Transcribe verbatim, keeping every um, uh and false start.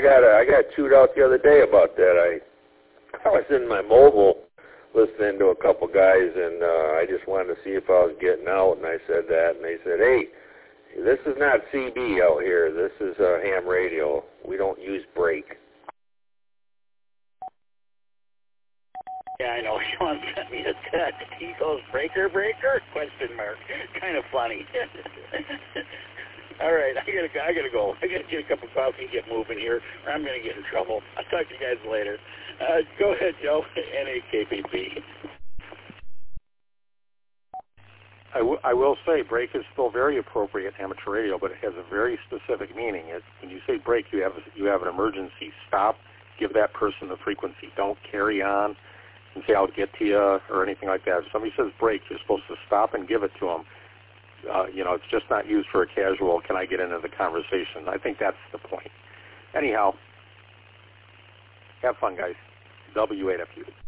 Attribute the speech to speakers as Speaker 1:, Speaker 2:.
Speaker 1: got a, I got chewed out the other day about that. I I was in my mobile listening to a couple guys, and uh, I just wanted to see if I was getting out, and I said that, and they said, hey, this is not C B out here. This is uh, ham radio. We don't use break.
Speaker 2: Yeah, I know. Sean sent me a text. He goes, breaker, breaker? Question mark. Kind of funny. All right, I gotta, I gotta go. I gotta get a cup of coffee and get moving here, or I'm gonna get in trouble. I'll talk to you guys later. Uh, go ahead, Joe. N A K P P.
Speaker 3: I, w- I will say break is still very appropriate amateur radio, but it has a very specific meaning. It, when you say break, you have you have an emergency. Stop. Give that person the frequency. Don't carry on and say, I'll get to you, or anything like that. If somebody says break, you're supposed to stop and give it to them. Uh, you know, it's just not used for a casual, can I get into the conversation? I think that's the point. Anyhow, have fun, guys. W eight F U.